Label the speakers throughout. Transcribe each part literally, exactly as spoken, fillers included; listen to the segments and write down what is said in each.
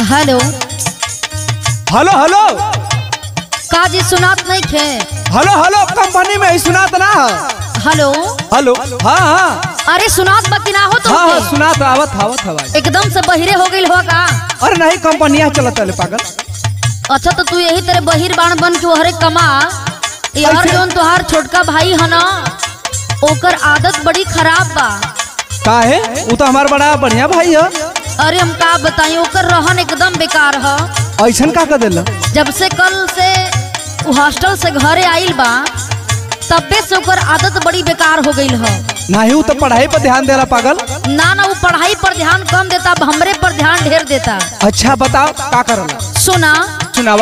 Speaker 1: Hello
Speaker 2: hello hello
Speaker 1: काजी सुनात नहीं खे।
Speaker 2: हेलो हेलो कंपनी में ही सुनात ना।
Speaker 1: हेलो
Speaker 2: हेलो हाँ हाँ
Speaker 1: अरे सुनात बाकी ना हो तो
Speaker 2: हाँ हाँ सुनात आवत आवत हवाई
Speaker 1: एकदम से बहिरे हो गई हो का।
Speaker 2: अरे नहीं कंपनियां चलत है पागल।
Speaker 1: अच्छा तो तू यही तरह बहिर बाण बन के हरे कमा यार
Speaker 2: ऐसे-
Speaker 1: जोन तुहार छोटका भाई है ना ओकर आदत बड़ी खराब बा।
Speaker 2: का है वो तो हमार बड़ा बढ़िया भाई है।
Speaker 1: अरे हम का बताई ओकर रहन एकदम बेकार है।
Speaker 2: ऐसन का कर देला।
Speaker 1: जब से कल से उ हॉस्टल से घरे आइल बा तबे से ओकर आदत बड़ी बेकार हो गई है।
Speaker 2: नहीं वो तो पढ़ाई पर ध्यान देला पागल।
Speaker 1: ना ना वो पढ़ाई पर ध्यान कम देता अब हमरे पर ध्यान ढेर देता।
Speaker 2: अच्छा बताओ का करला।
Speaker 1: सुना
Speaker 2: सुनावा।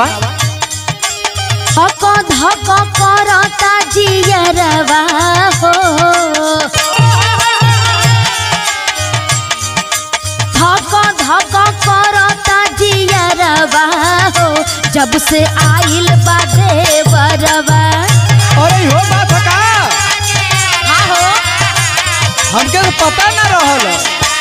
Speaker 1: हको धको करता जियरवा हो धको धको करता जियरवा हो जब से आइल बा देवरवा।
Speaker 2: अरे हो बात है का।
Speaker 1: हाँ हो
Speaker 2: हमके तो पता ना रहल।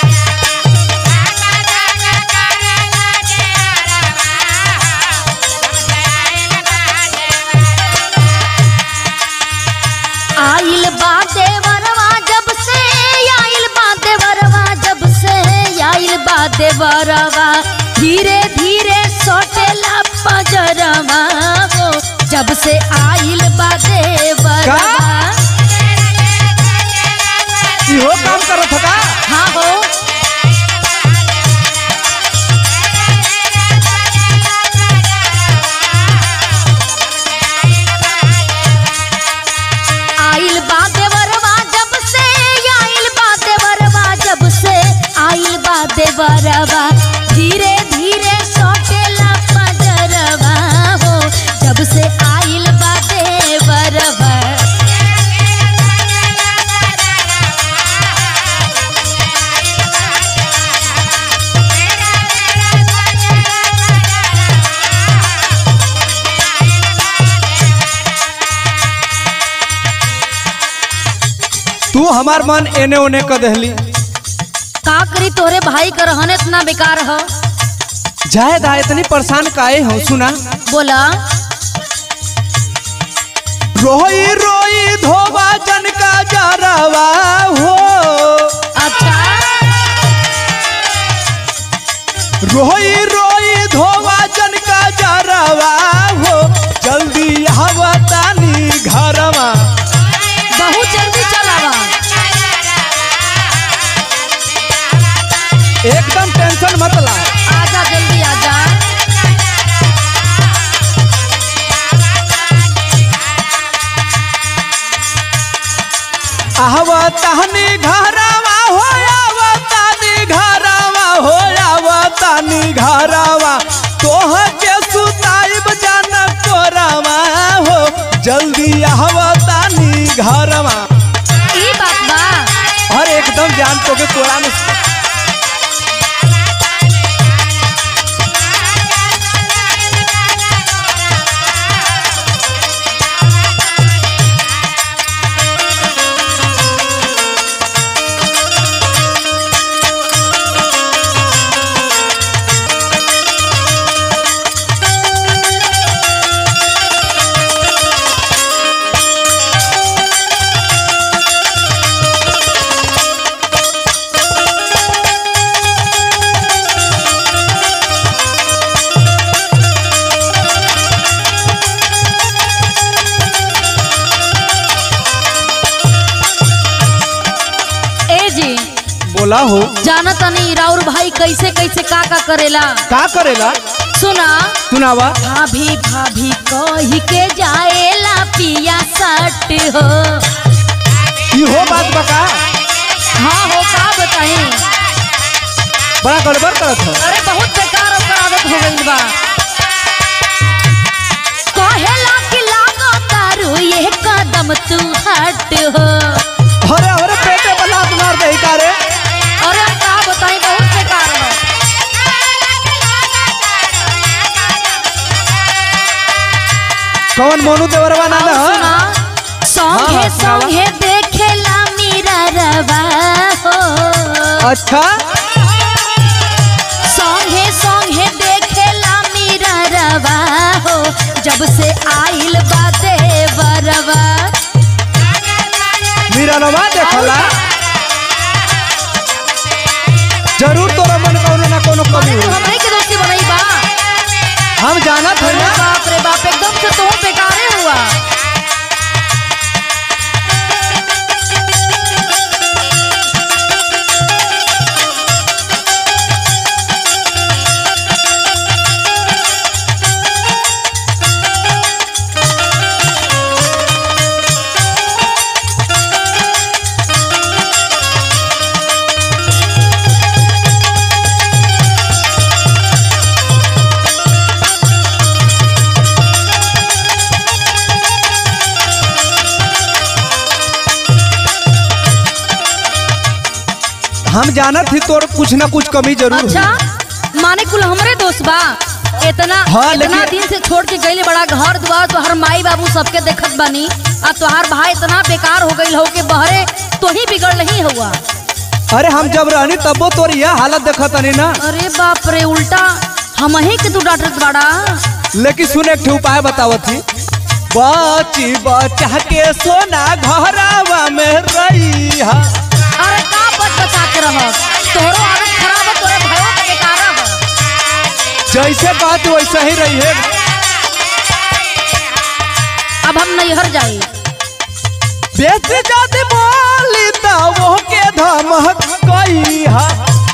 Speaker 1: आइल बा देवरवा जब से आइल बा देवरवा जब से आइल बा देवरवा धीरे धीरे सोटेला पजरवा हो जब से आइल बा देवरवा।
Speaker 2: इहो काम करत है का।
Speaker 1: हाँ हो आइल बा देवरवा जब से आइल बा देवरवा जब से आइल बा देवरवा धीरे धीरे सोटेला पजरवा हो जब से आइल बा देवरवा।
Speaker 2: तू हमार मन एने ओने कर दहली।
Speaker 1: का करी तोरे भाई का रहन इतना बेकार हो।
Speaker 2: जाए दा इतनी परेशान काहे हो। सुना।
Speaker 1: बोला
Speaker 2: रोई रोई धोबा जन का जरवा हो।
Speaker 1: अच्छा
Speaker 2: रोई रोई धोबा जन का जरवा हो जल्दी आवतानी घरवा।
Speaker 1: बहुत जल्दी चलावा।
Speaker 2: एकदम टेंशन मत ला।
Speaker 1: आजा जल्दी आजा।
Speaker 2: आवतानी घरवा हो आवतानी घरवा हो आवतानी घरवा तोह के सुताइब जान कोरवा हो जल्दी आवतानी घरवा।
Speaker 1: ई बात बा।
Speaker 2: और एकदम जान तो के कोरा में। बोला हो।
Speaker 1: जाना तनी राउर भाई कैसे कैसे का का करेला।
Speaker 2: का करेला।
Speaker 1: सुना
Speaker 2: सुनावा।
Speaker 1: भाभी भाभी कही के जाएला पिया सट हो।
Speaker 2: इहो बात बका।
Speaker 1: हाँ हो का बताई।
Speaker 2: बड़ा गड़बड़ करत है।
Speaker 1: अरे बहुत बेकार ओकर आदत हो गई बा। कहेला कि लागो तारू ये कदम तू हट हो।
Speaker 2: अरे अरे पेटे बला मार दे का रे।
Speaker 1: अरे हम का बताई बहुत बेकार है।
Speaker 2: कौन मोनू देवरवा ना ना।
Speaker 1: संगे
Speaker 2: हाँ, सुनावा।
Speaker 1: संगे देखेला मेरा रवा हो।
Speaker 2: अच्छा
Speaker 1: संगे संगे देख जब से आइल बा देवरवा।
Speaker 2: मीरानवा देखला जरूर तोरा मन कौनो ना कौनो कमी
Speaker 1: अरे तू
Speaker 2: हो।
Speaker 1: हमरे के दोस्ती बनई बा।
Speaker 2: हम जानत है
Speaker 1: अरे
Speaker 2: ना।
Speaker 1: बाप रे बाप, एकदम से तो बेकारे हुआ।
Speaker 2: हम जानत ही तोर कुछ ना कुछ कमी जरूर
Speaker 1: अच्छा
Speaker 2: हुई।
Speaker 1: माने कुल हमरे दोस्त बा। इतना
Speaker 2: हाँ,
Speaker 1: इतना
Speaker 2: लेकिन-
Speaker 1: दिन से छोड़ के गईले बड़ा घर द्वार, तोहर माई बाबू सबके देखत बानी, आ तोहार भाई इतना बेकार हो गईल हो के बहरे तो ही बिगड़ नहीं हुआ।
Speaker 2: अरे हम जब रहनी तबो तोर यह हालत देखत नहीं ना।
Speaker 1: अरे बाप रे, उल्टा हम ही के तू डांटत बड़ा।
Speaker 2: लेकिन सुन एक ठे उपाय बतावत ही। बची बचा के सोना घरवा में रही हा।
Speaker 1: अरे का बच बचा के रह, तोहरो आदत खराब है, तोरे भयो के बेकार है।
Speaker 2: जैसे बात वैसे ही रही है।
Speaker 1: अब हम नैहर जाई।
Speaker 2: बेच जाती बोली तो वो के धमक गई हा।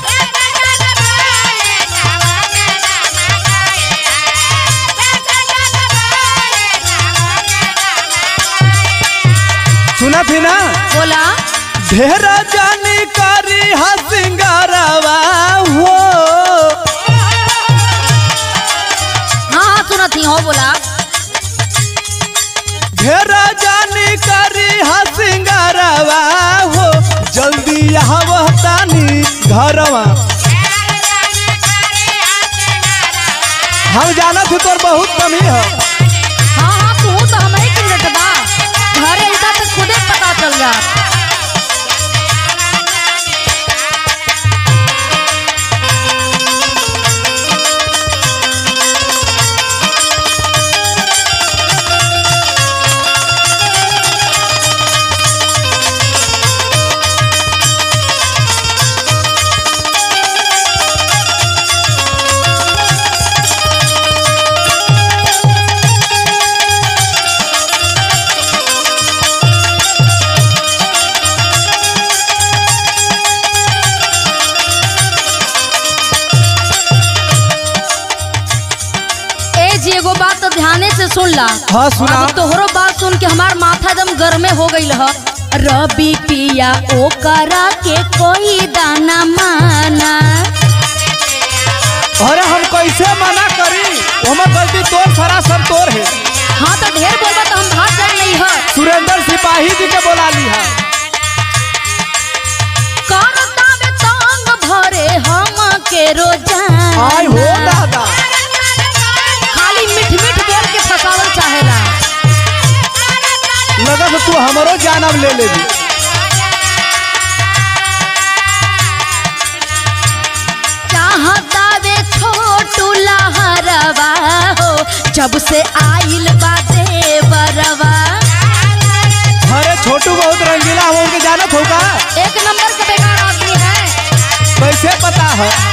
Speaker 2: सुना थी ना।
Speaker 1: बोला
Speaker 2: ढेर जानी करी हा सिंगारवा हो।
Speaker 1: हाँ हाँ सुनत ही हो। बोला
Speaker 2: ढेर जानी करी हा सिंगारवा हो। जल्दी यहाँ तानी घरवा। हम जाना थे तोर बहुत कमी है।
Speaker 1: हाँ हाँ तू तो हम ही के बा। घरे उठा तो खुदे पता चल जा। एगो बात तो ध्याने से सुन ला।
Speaker 2: हाँ सुना।
Speaker 1: अब तोहरो बात सुन के हमार माथा एकदम गर्मे हो गई ह। रबी पिया ओ करा के कोई दाना माना।
Speaker 2: अरे हम कैसे मना करी, हमार गलती तोर सरासर तोर है।
Speaker 1: हाँ तो ढेर बोलबा तो हम भाग जाए नहीं है।
Speaker 2: सुरेंद्र सिपाही जी के बोला ली है।
Speaker 1: करता में तंग भरे हम के रोजाना।
Speaker 2: आय हो दादा।
Speaker 1: खाली मीठ मीठ बोल के फसावल चाहेला।
Speaker 2: लगा तो तू हमारो जानब ले ले दी।
Speaker 1: चाहता वे छोटू लहरवा हो, जब से आइल बा देवरवा।
Speaker 2: अरे छोटू बहुत रंगीला, हम उनके जानत होगा।
Speaker 1: एक नंबर का बेकार आदमी है।
Speaker 2: कैसे पता है।